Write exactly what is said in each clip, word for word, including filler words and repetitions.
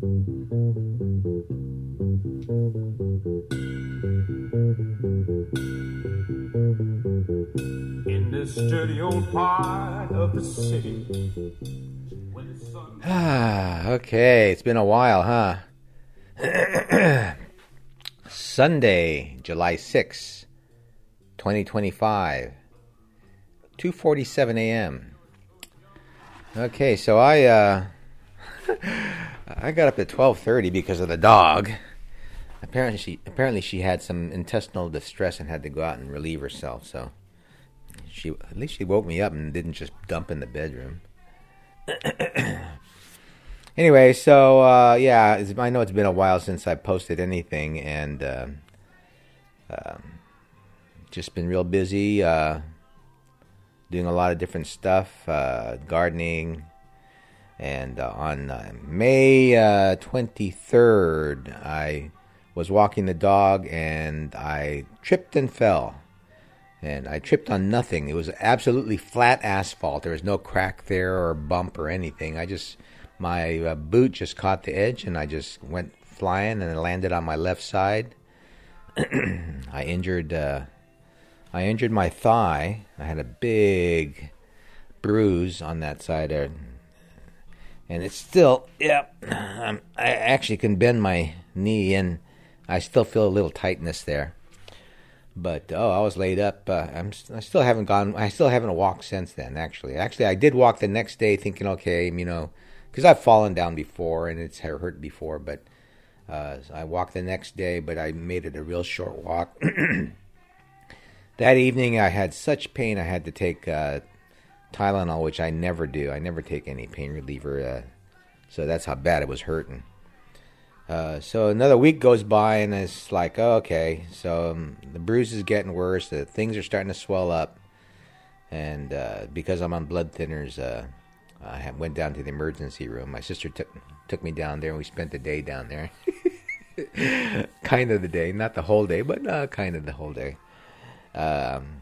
In this dirty old part of the city. Ah, okay. It's been a while, huh? Sunday, July sixth, twenty twenty-five, two forty-seven a.m. Okay, so I uh, I got up at twelve thirty because of the dog. Apparently, she apparently she had some intestinal distress and had to go out and relieve herself. So she at least she woke me up and didn't just dump in the bedroom. Anyway, so uh, yeah, it's, I know it's been a while since I posted anything, and uh, uh, just been real busy uh, doing a lot of different stuff, uh, gardening, and uh, on uh, May uh, twenty-third, I was walking the dog, and I tripped and fell, and I tripped on nothing. It was absolutely flat asphalt. There was no crack there or bump or anything. I just... My uh, boot just caught the edge, and I just went flying, and it landed on my left side. I injured, uh, I injured my thigh. I had a big bruise on that side, there, and it's still, yeah. I'm, I actually can bend my knee, and I still feel a little tightness there. But oh, I was laid up. Uh, I'm, I still haven't gone. I still haven't walked since then. Actually, actually, I did walk the next day, thinking, okay, you know. Because I've fallen down before, and it's hurt before, but uh, I walked the next day, but I made it a real short walk. That evening, I had such pain, I had to take uh, Tylenol, which I never do. I never take any pain reliever, uh, so that's how bad it was hurting. Uh, so another week goes by, and it's like, oh, okay, so um, the bruise is getting worse, the things are starting to swell up, and uh, because I'm on blood thinners, uh, I went down to the emergency room. My sister took took me down there, and we spent the day down there. Kind of the day, not the whole day, but uh, kind of the whole day. Um,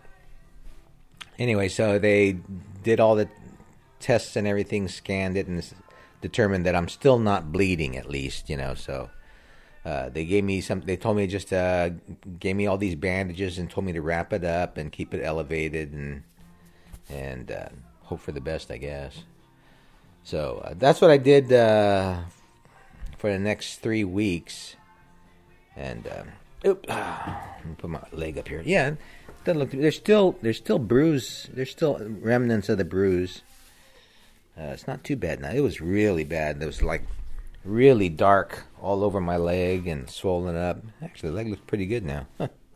anyway, so they did all the tests and everything, scanned it, and determined that I'm still not bleeding, at least, you know. So uh, they gave me some. They told me just uh, gave me all these bandages and told me to wrap it up and keep it elevated and and. Uh, Hope for the best, I guess. So uh, that's what I did uh, for the next three weeks. And uh, oop, ah, let me put my leg up here. Yeah, doesn't look. There's still there's still bruise. There's still remnants of the bruise. Uh, it's not too bad now. It was really bad. It was like really dark all over my leg and swollen up. Actually, the leg looks pretty good now.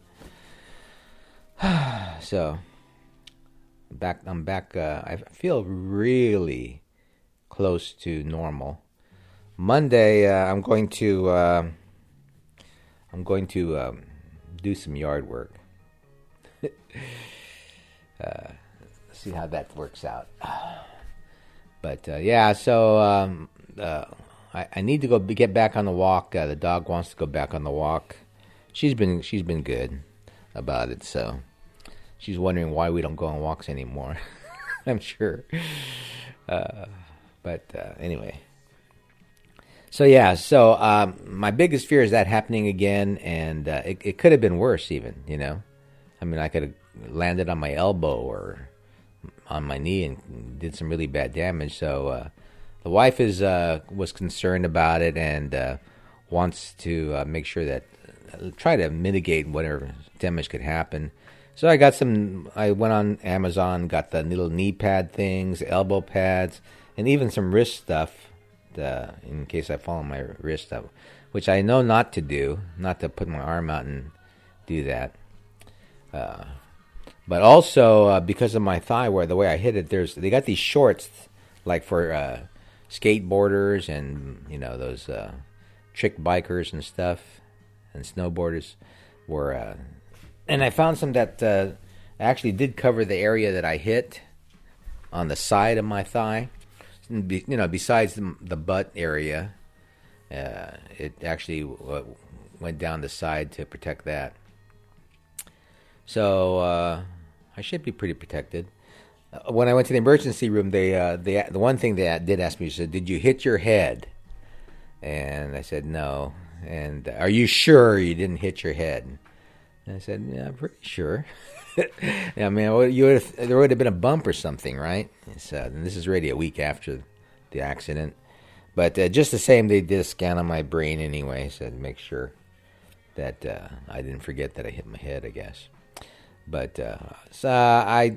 Huh. So. Back, I'm back. Uh, I feel really close to normal. Monday, uh, I'm going to. Uh, I'm going to um, do some yard work. uh, see how that works out. But uh, yeah, so um, uh, I, I need to go be, get back on the walk. Uh, the dog wants to go back on the walk. She's been she's been good about it, so. She's wondering why we don't go on walks anymore. I'm sure. Uh, but uh, anyway. So, yeah. So, um, my biggest fear is that happening again. And uh, it, it could have been worse even, you know. I mean, I could have landed on my elbow or on my knee and did some really bad damage. So, uh, the wife is uh, was concerned about it and uh, wants to uh, make sure that, uh, try to mitigate whatever damage could happen. So I got some, I went on Amazon, got the little knee pad things, elbow pads, and even some wrist stuff to, in case I fall on my wrist stuff, which I know not to do, not to put my arm out and do that. Uh, but also, uh, because of my thigh, where the way I hit it, there's they got these shorts, like for uh, skateboarders and, you know, those uh, trick bikers and stuff, and snowboarders, where... Uh, And I found some that uh, actually did cover the area that I hit on the side of my thigh. Be, you know, besides the, the butt area, uh, it actually w- went down the side to protect that. So uh, I should be pretty protected. Uh, when I went to the emergency room, they uh, they the one thing they did ask me is, "Did you hit your head?" And I said, no. And are you sure you didn't hit your head? And I said, yeah, I'm pretty sure. I mean, you would have, there would have been a bump or something, right? So, and this is already a week after the accident. But uh, just the same, they did a scan on my brain anyway, so to make sure that uh, I didn't forget that I hit my head, I guess. But uh, so I,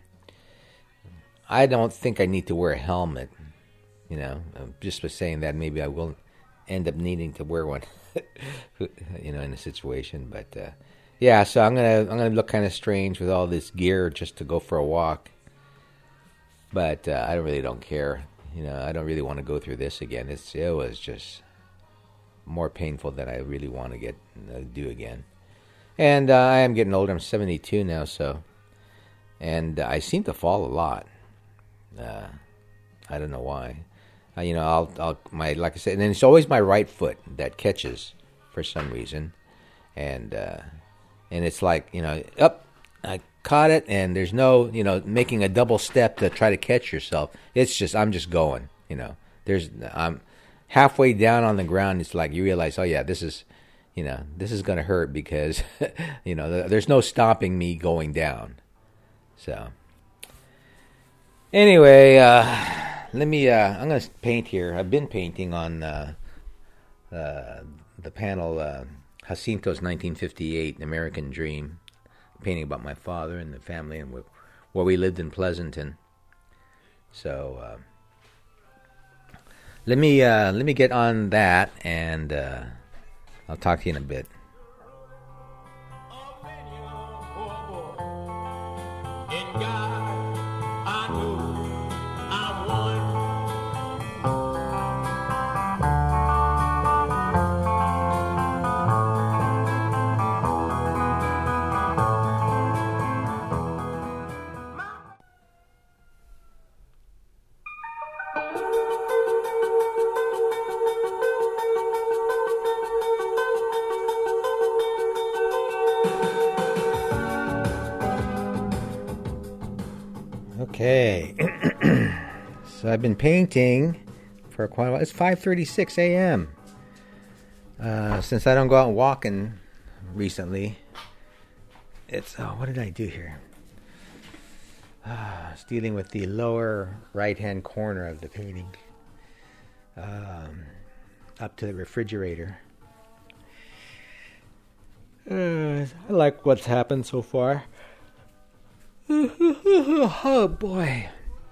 I don't think I need to wear a helmet. You know, just by saying that, maybe I will end up needing to wear one. You know, in a situation, but uh, yeah. So I'm gonna I'm gonna look kind of strange with all this gear just to go for a walk. But uh, I really don't care. You know, I don't really want to go through this again. It's it was just more painful than I really want to get uh, do again. And uh, I am getting older. I'm seventy-two now, so and uh, I seem to fall a lot. Uh, I don't know why. Uh, you know, I'll I'll my like I said, and then it's always my right foot that catches for some reason, and uh, and it's like, you know, up. I caught it, and there's no, you know, making a double step to try to catch yourself. It's just, I'm just going, you know. There's, I'm halfway down on the ground. It's like you realize, oh yeah, this is, you know, this is going to hurt because, you know, there's no stopping me going down. So, anyway, uh, let me, uh, I'm going to paint here. I've been painting on uh, uh, the panel, uh, Jacinto's nineteen fifty-eight American Dream. Painting about my father and the family and where we lived in Pleasanton. So uh, let me uh, let me get on that, and uh, I'll talk to you in a bit. In God, I know I'm one. Okay, so I've been painting for quite a while. It's five thirty-six a.m. Uh, since I don't go out walking recently, it's, oh, what did I do here? Uh, it's dealing with the lower right-hand corner of the painting, um, up to the refrigerator. Uh, I like what's happened so far. Oh boy,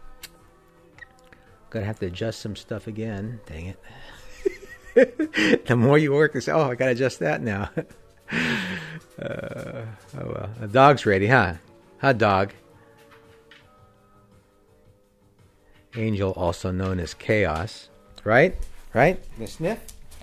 gonna have to adjust some stuff again. Dang it! The more you work, you say, "Oh, I gotta adjust that now." uh, oh well, the dog's ready, huh? Huh, dog? Angel, also known as Chaos, right? Right? The sniff.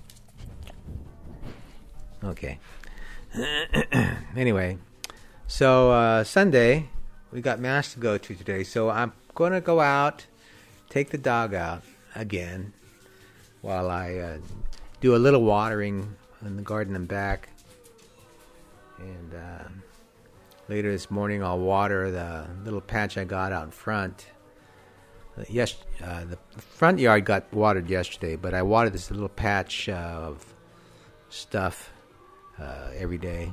Okay. Anyway, so uh, Sunday. We got mass to go to today, so I'm going to go out, take the dog out again, while I uh, do a little watering in the garden and back. And uh, later this morning, I'll water the little patch I got out front. Uh, yes, uh, the front yard got watered yesterday, but I watered this little patch uh, of stuff uh, every day.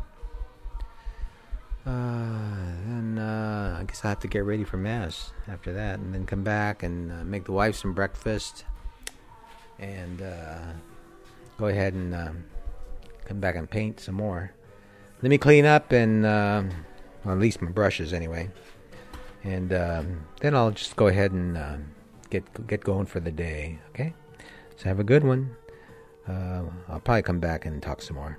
Uh, then uh, I guess I have to get ready for mass after that, and then come back and uh, make the wife some breakfast, and uh, go ahead and uh, come back and paint some more. Let me clean up and uh, well, at least my brushes anyway, and um, then I'll just go ahead and uh, get get going for the day. Okay, so have a good one. Uh, I'll probably come back and talk some more.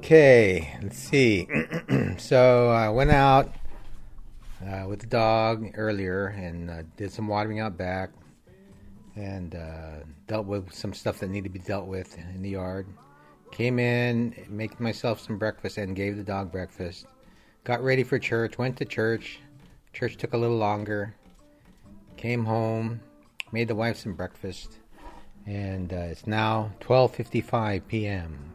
Okay, let's see. So I went out uh, with the dog earlier and uh, did some watering out back and uh, dealt with some stuff that needed to be dealt with in the yard. Came in, made myself some breakfast and gave the dog breakfast. Got ready for church, went to church. Church took a little longer. Came home, made the wife some breakfast. And uh, it's now twelve fifty-five p.m.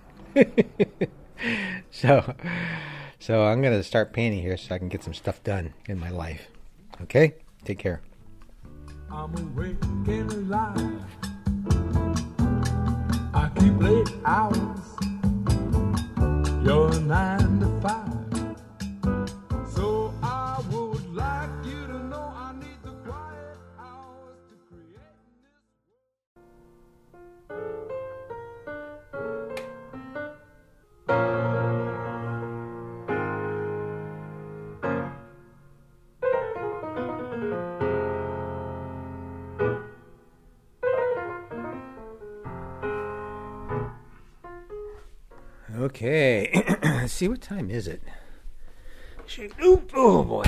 so, so I'm gonna start painting here so I can get some stuff done in my life. Okay, take care. I'm awake and alive. I keep late hours. You're nine to five. So I would like you to know I need the quiet hours to create Okay, let's see, what time is it? Oop, oh boy,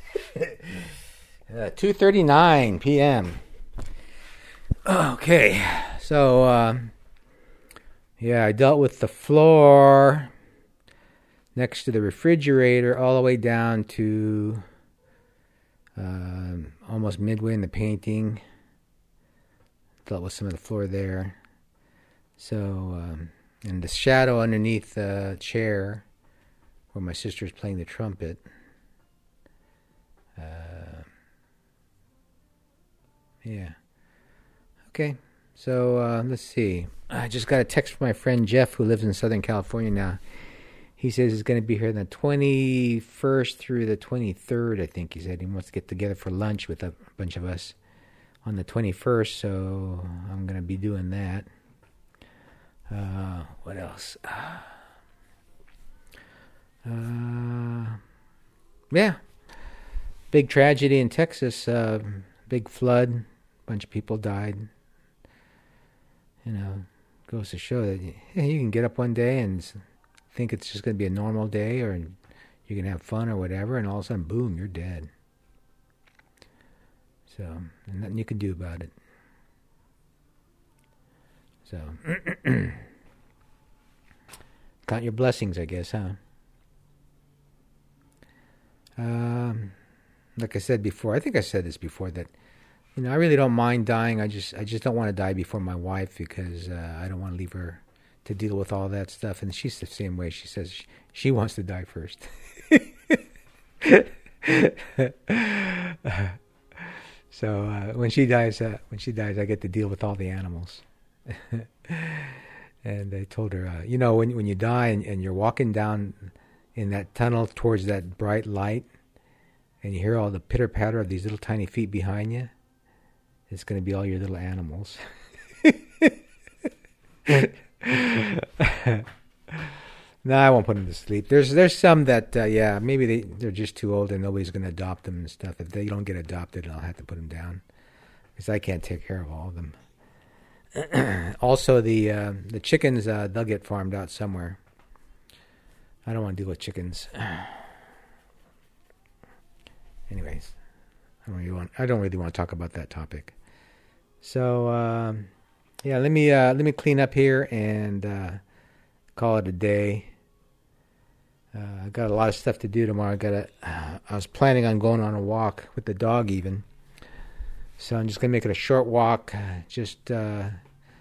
uh, two thirty-nine p.m. Okay, so um, yeah, I dealt with the floor next to the refrigerator all the way down to um, almost midway in the painting. Dealt with some of the floor there. So. Um, And the shadow underneath the chair where my sister's playing the trumpet. Uh, yeah. Okay. So uh, let's see. I just got a text from my friend Jeff, who lives in Southern California now. He says he's going to be here the twenty-first through the twenty-third, I think he said. He wants to get together for lunch with a bunch of us on the twenty-first, so I'm going to be doing that. Uh, what else? Uh, yeah. Big tragedy in Texas. Uh, big flood. A bunch of people died. You know, goes to show that yeah, you can get up one day and think it's just going to be a normal day or you can have fun or whatever, and all of a sudden, boom, you're dead. So, and nothing you can do about it. So, count your blessings, I guess, huh? Um, like I said before, I think I said this before, that, you know, I really don't mind dying. I just, I just don't want to die before my wife because uh, I don't want to leave her to deal with all that stuff. And she's the same way. She says she, she wants to die first. So uh, when she dies, uh, when she dies, I get to deal with all the animals. And I told her, uh, you know, when when you die and, and you're walking down in that tunnel towards that bright light, and you hear all the pitter patter of these little tiny feet behind you, it's going to be all your little animals. No, I won't put them to sleep. There's there's some that, uh, yeah, maybe they, they're just too old and nobody's going to adopt them and stuff. If they don't get adopted, I'll have to put them down because I can't take care of all of them. Also, the uh, the chickens, uh, they'll get farmed out somewhere. I don't want to deal with chickens. Anyways, I don't really want. I don't really want to talk about that topic. So um, yeah, let me uh, let me clean up here and uh, call it a day. Uh, I got a lot of stuff to do tomorrow. I got a. Uh, I was planning on going on a walk with the dog even. So I'm just going to make it a short walk, just uh,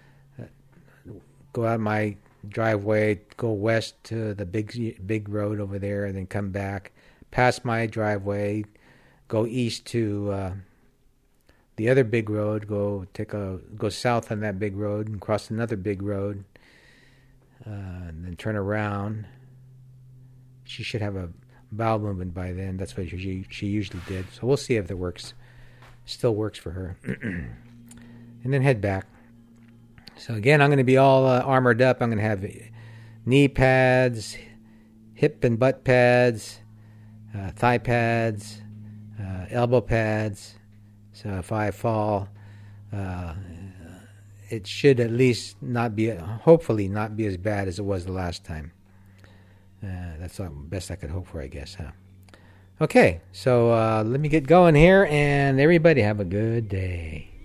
go out my driveway, go west to the big big road over there, and then come back, past my driveway, go east to uh, the other big road, go take a go south on that big road and cross another big road, uh, and then turn around. She should have a bowel movement by then. That's what she she usually did. So we'll see if it works. Still works for her. And then head back. So again, I'm going to be all uh, armored up. I'm going to have knee pads, hip and butt pads, uh, thigh pads, uh, elbow pads. So if I fall, uh, it should at least not be, hopefully not be as bad as it was the last time. Uh, that's the best I could hope for, I guess, huh? Okay, so uh, let me get going here, and everybody have a good day.